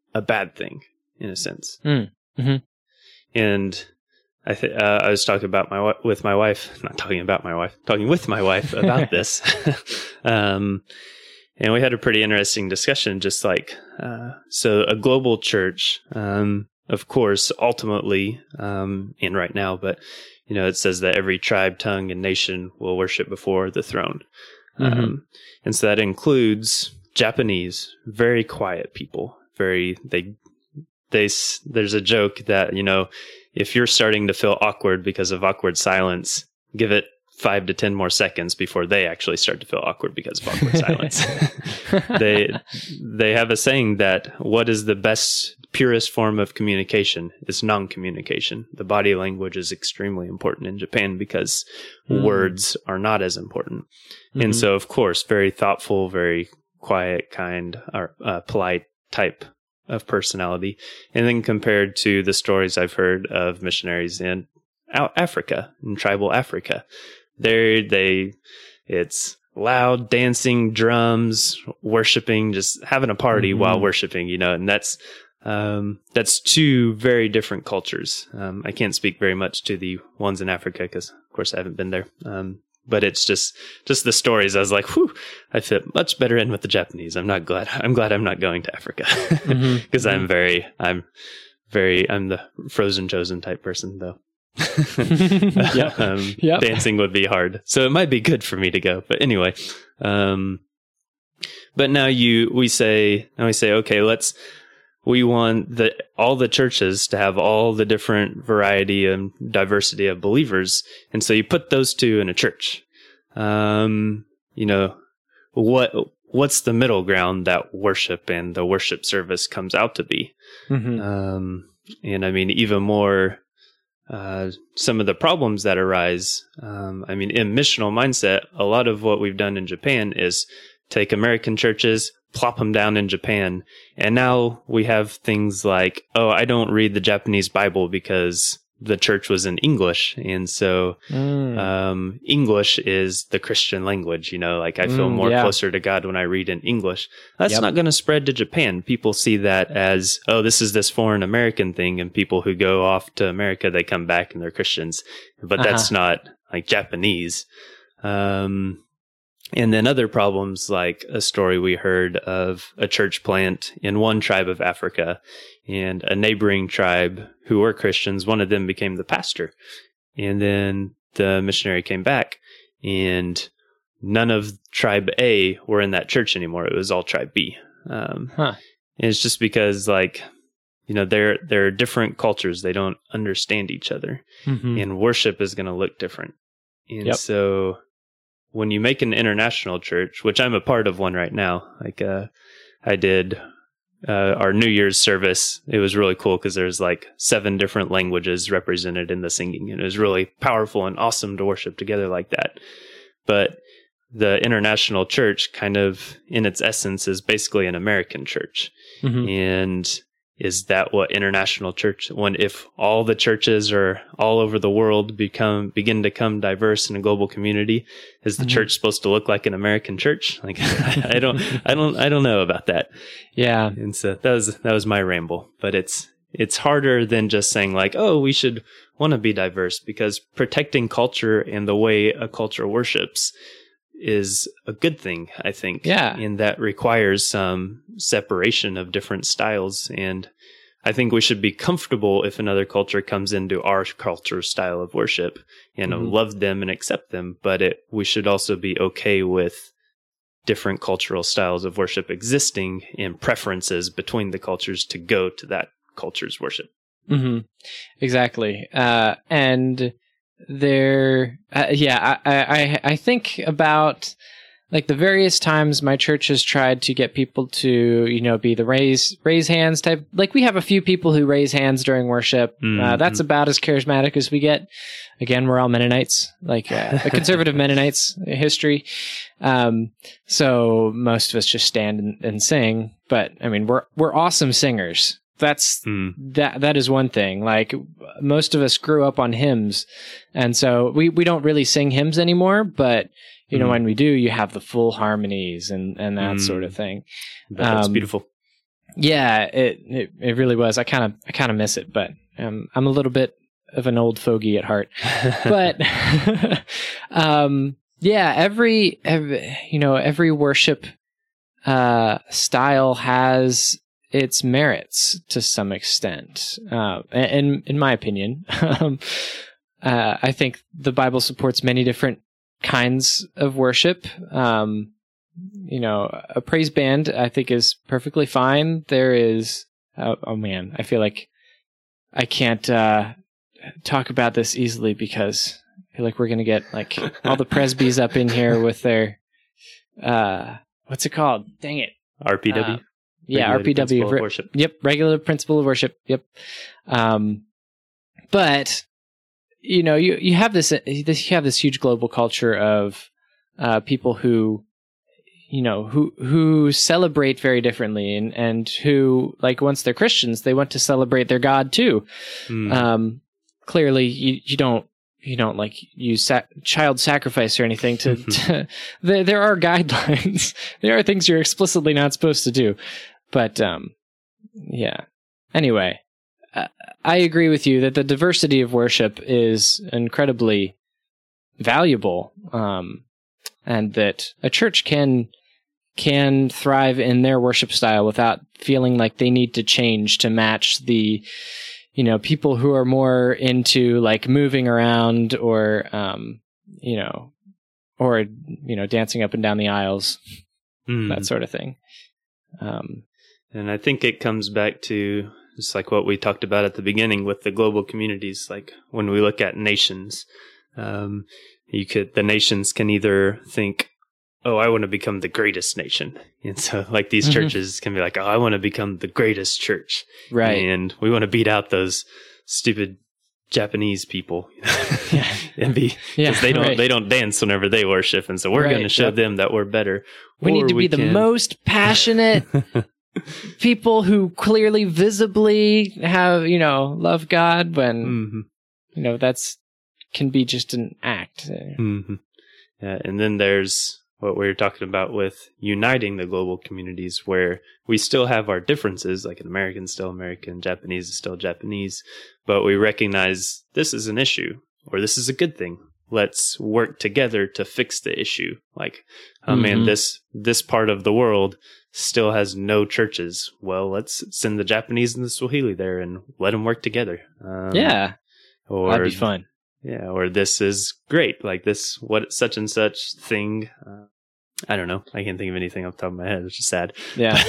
S2: a bad thing in a sense.
S1: Mm. Mm-hmm.
S2: And I th- uh, I was talking about my wi- with my wife, not talking about my wife, talking with my wife about this. um, and we had a pretty interesting discussion, just like, uh, so a global church, um, of course, ultimately, um, and right now, but, you know, it says that every tribe, tongue, and nation will worship before the throne. Mm-hmm. Um, and so that includes Japanese, very quiet people, very, they, they, there's a joke that, you know, if you're starting to feel awkward because of awkward silence, give it five to ten more seconds before they actually start to feel awkward because of awkward silence. they they have a saying that what is the best, purest form of communication is non-communication. The body language is extremely important in Japan because mm. words are not as important. Mm-hmm. And so, of course, very thoughtful, very quiet, kind, or uh, polite type of personality. And then compared to the stories I've heard of missionaries in Africa, in tribal Africa, there they, it's loud dancing, drums, worshiping, just having a party mm-hmm. while worshiping, you know, and that's, um, that's two very different cultures. Um, I can't speak very much to the ones in Africa because, of course, I haven't been there. Um, but it's just, just the stories. I was like, whew, I fit much better in with the Japanese. I'm not glad. I'm glad I'm not going to Africa because mm-hmm. I'm very, I'm very, I'm the frozen chosen type person though. yeah. um, yep. Dancing would be hard. So it might be good for me to go. But anyway, um, but now you, we say, now we say, okay, let's, we want the, all the churches to have all the different variety and diversity of believers. And so you put those two in a church. Um, you know, what, what's the middle ground that worship and the worship service comes out to be? Mm-hmm. Um, and I mean, even more, Uh, some of the problems that arise. Um, I mean, in missional mindset, a lot of what we've done in Japan is take American churches, plop them down in Japan. And now we have things like, oh, I don't read the Japanese Bible because the church was in English. And so mm. um, English is the Christian language, you know, like I feel mm, more yeah. closer to God when I read in English. That's yep. not going to spread to Japan. People see that as, oh, this is this foreign American thing. And people who go off to America, they come back and they're Christians. But uh-huh. that's not like Japanese. Um, and then other problems, like a story we heard of a church plant in one tribe of Africa and a neighboring tribe who were Christians. One of them became the pastor. And then the missionary came back and none of tribe A were in that church anymore. It was all tribe B. Um, huh. And it's just because, like, you know, they're, they're different cultures. They don't understand each other. Mm-hmm. And worship is going to look different. And yep. so when you make an international church, which I'm a part of one right now, like uh, I did uh, our New Year's service. It was really cool because there's like seven different languages represented in the singing. And it was really powerful and awesome to worship together like that. But the international church kind of in its essence is basically an American church. Mm-hmm. And is that what international church, when if all the churches are all over the world become begin to become diverse in a global community, is the mm-hmm. church supposed to look like an American church? Like I don't I don't I don't know about that.
S1: Yeah.
S2: And so that was that was my ramble. But it's it's harder than just saying like, oh, we should want to be diverse, because protecting culture and the way a culture worships is a good thing, I think.
S1: Yeah.
S2: And that requires some separation of different styles. And I think we should be comfortable if another culture comes into our culture style of worship and mm-hmm. love them and accept them. But it, we should also be okay with different cultural styles of worship existing and preferences between the cultures to go to that culture's worship.
S1: Mm-hmm. Exactly. Uh, and There, uh, yeah, I, I, I think about like the various times my church has tried to get people to, you know, be the raise raise hands type. Like we have a few people who raise hands during worship. Mm-hmm. Uh, that's about as charismatic as we get. Again, we're all Mennonites, like uh, the conservative Mennonites history. Um, so most of us just stand and, and sing. But I mean, we're we're awesome singers. That's mm. that that is one thing. Like most of us grew up on hymns, and so we, we don't really sing hymns anymore, but you mm. know, when we do, you have the full harmonies and, and that mm. sort of thing.
S2: That's um, beautiful.
S1: Yeah, it, it it really was. I kind of I kind of miss it, but um, I'm a little bit of an old fogey at heart. But um, yeah, every, every you know every worship uh, style has its merits to some extent. Uh, in in my opinion, um, uh, I think the Bible supports many different kinds of worship. Um, You know, a praise band, I think, is perfectly fine. There is, oh, oh man, I feel like I can't uh, talk about this easily because I feel like we're going to get like all the presbys up in here with their, uh, what's it called? Dang it.
S2: R P W?
S1: Uh, yeah, R P W.
S2: Principle of worship.
S1: Yep, regular principle of worship. Yep. Um, but, you know, you, you have this, this, you have this huge global culture of uh, people who, you know, who who celebrate very differently, and, and who, like, once they're Christians, they want to celebrate their God too. Mm. Um, clearly, you, you don't you don't like use sa- child sacrifice or anything. To, to there, there are guidelines. There are things you're explicitly not supposed to do. But um, yeah. Anyway, uh, I agree with you that the diversity of worship is incredibly valuable, um, and that a church can. can thrive in their worship style without feeling like they need to change to match the, you know, people who are more into like moving around or, um, you know, or, you know, dancing up and down the aisles, mm. that sort of thing. Um,
S2: and I think it comes back to just like what we talked about at the beginning with the global communities. Like when we look at nations, um, you could, the nations can either think, oh, I want to become the greatest nation. And so like these mm-hmm. churches can be like, oh, I want to become the greatest church.
S1: Right.
S2: And we want to beat out those stupid Japanese people.
S1: yeah.
S2: and be,
S1: yeah,
S2: because they don't,
S1: right.
S2: they don't dance whenever they worship. And so we're right. going to show yep. them that we're better.
S1: We or need to we be can... the most passionate people who clearly visibly have, you know, love God when, mm-hmm. you know, that's can be just an act.
S2: Mm-hmm. Yeah, and then there's what we were talking about with uniting the global communities, where we still have our differences, like an American is still American, Japanese is still Japanese, but we recognize this is an issue, or this is a good thing. Let's work together to fix the issue. Like, oh mm-hmm. man, this this part of the world still has no churches. Well, let's send the Japanese and the Swahili there and let them work together. Um,
S1: yeah,
S2: or,
S1: that'd be fun.
S2: Yeah, or this is great. Like this, what such and such thing. Uh, I don't know. I can't think of anything off the top of my head, which is sad.
S1: Yeah,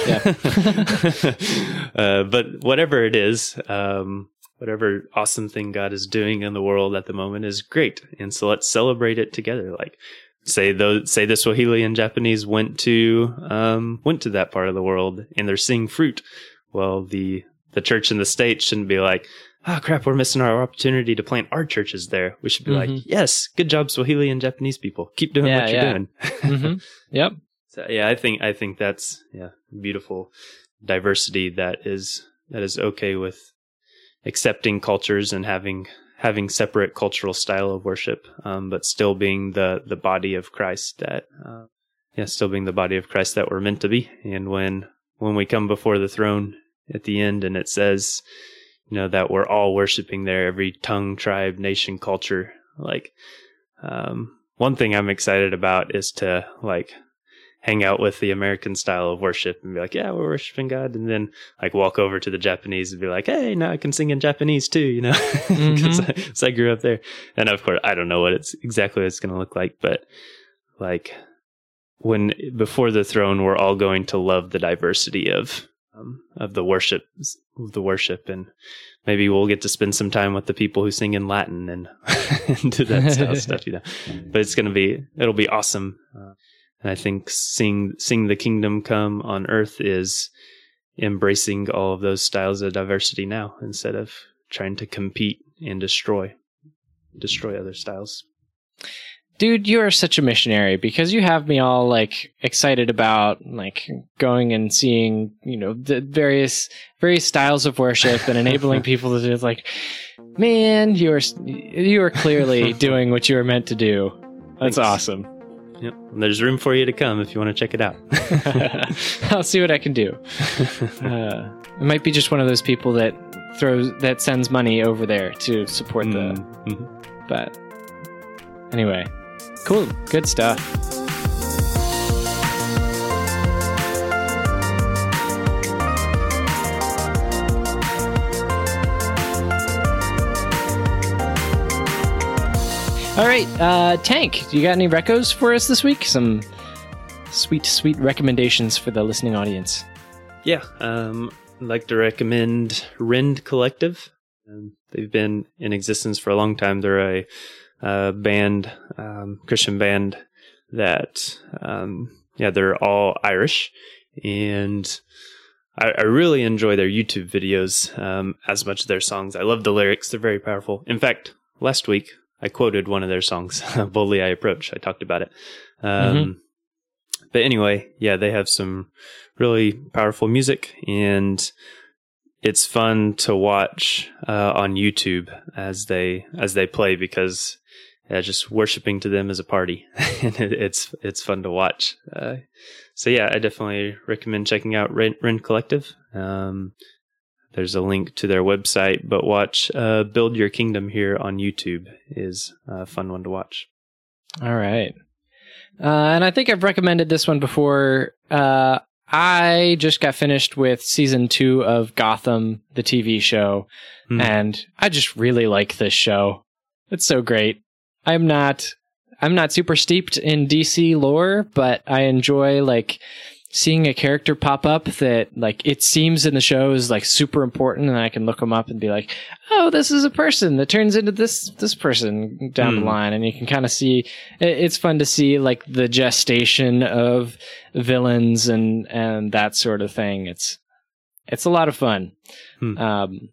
S2: yeah. uh, but whatever it is, um, whatever awesome thing God is doing in the world at the moment is great, and so let's celebrate it together. Like, say those, say the Swahili and Japanese went to um, went to that part of the world, and they're seeing fruit. Well, the the church in the States shouldn't be like, oh crap, we're missing our opportunity to plant our churches there. We should be mm-hmm. like, yes, good job, Swahili and Japanese people. Keep doing
S1: yeah,
S2: what you're
S1: yeah.
S2: doing.
S1: mm-hmm. Yep.
S2: So yeah, I think I think that's yeah, beautiful diversity that is that is okay with accepting cultures and having having separate cultural style of worship, um, but still being the the body of Christ that uh, yeah, still being the body of Christ that we're meant to be. And when when we come before the throne at the end, and it says, you know, that we're all worshiping there, every tongue, tribe, nation, culture. Like, um, one thing I'm excited about is to like hang out with the American style of worship and be like, yeah, we're worshiping God. And then like walk over to the Japanese and be like, hey, now I can sing in Japanese too, you know, because mm-hmm. I, I grew up there. And of course, I don't know what it's exactly what it's going to look like, but like when before the throne, we're all going to love the diversity of Um, of the worship, of the worship, and maybe we'll get to spend some time with the people who sing in Latin and, and do that style stuff, you know. But it's going to be, it'll be awesome. Uh, and I think seeing seeing the kingdom come on earth is embracing all of those styles of diversity now, instead of trying to compete and destroy, destroy other styles.
S1: Dude, you are such a missionary, because you have me all like excited about like going and seeing, you know, the various various styles of worship and enabling people to do like, man, you are you are clearly doing what you were meant to do. That's Thanks. Awesome.
S2: Yep. There's room for you to come if you want to check it out.
S1: I'll see what I can do. Uh, it might be just one of those people that throws that sends money over there to support the.
S2: Mm-hmm.
S1: But anyway, cool, good stuff. All right, uh, Tank, do you got any recos for us this week? Some sweet, sweet recommendations for the listening audience.
S2: Yeah, um, I'd like to recommend Rend Collective. Um, they've been in existence for a long time. They're a uh, band, um, Christian band that, um, yeah, they're all Irish, and I, I really enjoy their YouTube videos um, as much as their songs. I love the lyrics; they're very powerful. In fact, last week I quoted one of their songs, "Boldly I Approach." I talked about it. Um, mm-hmm. But anyway, yeah, they have some really powerful music, and it's fun to watch uh, on YouTube as they as they play, because yeah, just worshiping to them is a party, and it, it's it's fun to watch. Uh, so yeah, I definitely recommend checking out Rend, Rend Collective. Um, there's a link to their website, but watch uh, Build Your Kingdom here on YouTube is a fun one to watch.
S1: All right. Uh, and I think I've recommended this one before. Uh, I just got finished with season two of Gotham, the T V show, mm. and I just really like this show. It's so great. I'm not, I'm not super steeped in D C lore, but I enjoy like seeing a character pop up that like it seems in the show is like super important, and I can look them up and be like, oh, this is a person that turns into this this person down mm. the line, and you can kind of see. It's fun to see like the gestation of villains and and that sort of thing. It's it's a lot of fun, mm. um,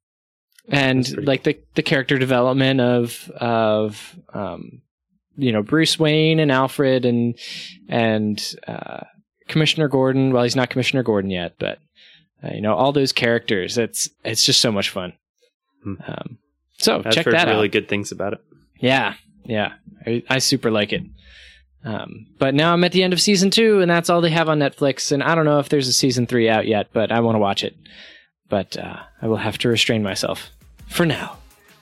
S1: and like the the character development of of um, you know, Bruce Wayne and Alfred and and. Uh, Commissioner Gordon. Well, he's not Commissioner Gordon yet, but uh, you know, all those characters. It's it's just so much fun. Hmm. Um, so
S2: I've
S1: check
S2: heard
S1: that out.
S2: Really good things about it.
S1: Yeah, yeah, I, I super like it. Um, but now I'm at the end of season two, and that's all they have on Netflix. And I don't know if there's a season three out yet, but I want to watch it. But uh, I will have to restrain myself for now.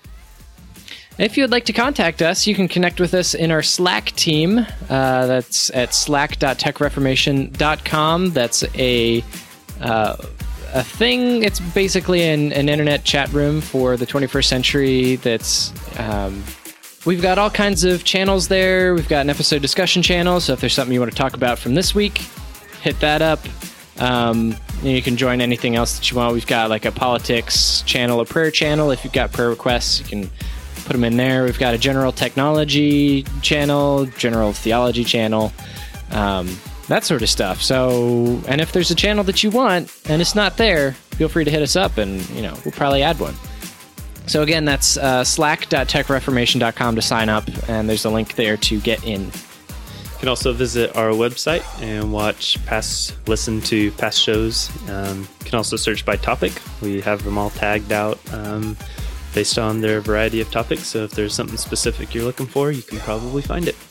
S1: If you would like to contact us, you can connect with us in our Slack team. Uh, that's at slack dot tech reformation dot com. That's a uh, a thing. It's basically an, an internet chat room for the twenty-first century. That's um, we've got all kinds of channels there. We've got an episode discussion channel. So if there's something you want to talk about from this week, hit that up. Um, and you can join anything else that you want. We've got like a politics channel, a prayer channel. If you've got prayer requests, you can put them in there. We've got a general technology channel, general theology channel, um, that sort of stuff. So, and if there's a channel that you want and it's not there, feel free to hit us up, and you know, we'll probably add one. So again, that's uh, slack dot tech reformation dot com to sign up, and there's a link there to get in.
S2: You can also visit our website and watch past, listen to past shows. Um, you can also search by topic. We have them all tagged out um, based on their variety of topics. So if there's something specific you're looking for, you can probably find it.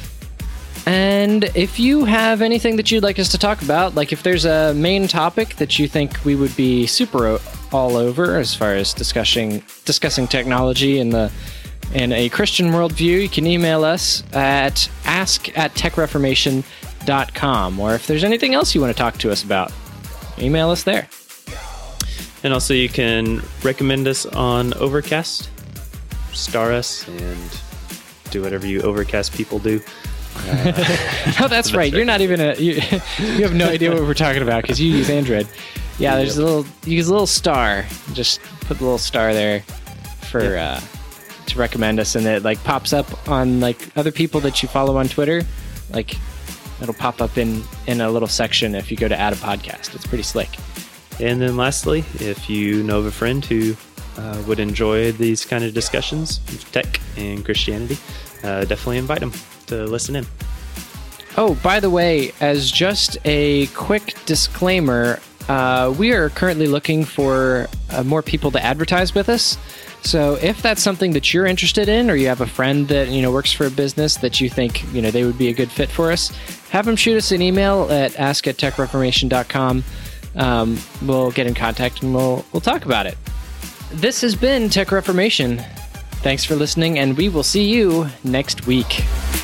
S1: And if you have anything that you'd like us to talk about, like if there's a main topic that you think we would be super o- all over as far as discussing discussing technology in the in a Christian worldview, you can email us at ask at tech reformation dot com. Or if there's anything else you want to talk to us about, email us there.
S2: And also you can recommend us on Overcast, star us, and do whatever you Overcast people do.
S1: Uh, oh, that's right. You're not even a. You, you have no idea what we're talking about because you use Android. Yeah, there's yep. a little. You use a little star. Just put the little star there for yep. uh, to recommend us, and it like pops up on like other people that you follow on Twitter. Like it'll pop up in in a little section if you go to add a podcast. It's pretty slick.
S2: And then lastly, if you know of a friend who uh, would enjoy these kind of discussions of tech and Christianity, uh, definitely invite them to listen in.
S1: Oh, by the way, as just a quick disclaimer, uh, we are currently looking for uh, more people to advertise with us. So if that's something that you're interested in, or you have a friend that, you know, works for a business that you think, you know, they would be a good fit for us, have them shoot us an email at ask at tech reformation dot com. Um, we'll get in contact and we'll we'll talk about it. This has been Tech Reformation. Thanks for listening, and we will see you next week.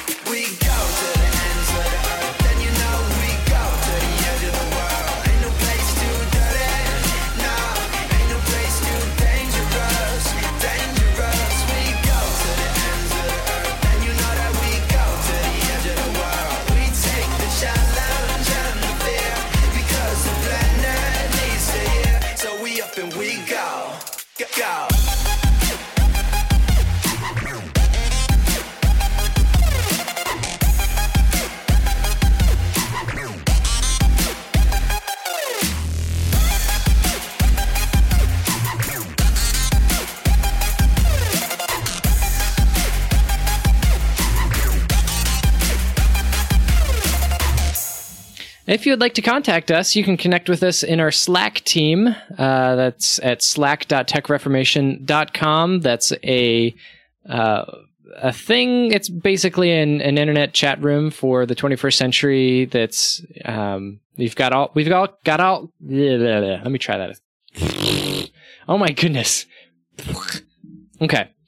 S1: If you would like to contact us, you can connect with us in our Slack team. Uh, that's at slack dot tech reformation dot com. That's a uh, a thing. It's basically an, an internet chat room for the twenty-first century. That's um, we've got all we've got got all. Blah, blah, blah. Let me try that. Oh my goodness. Okay.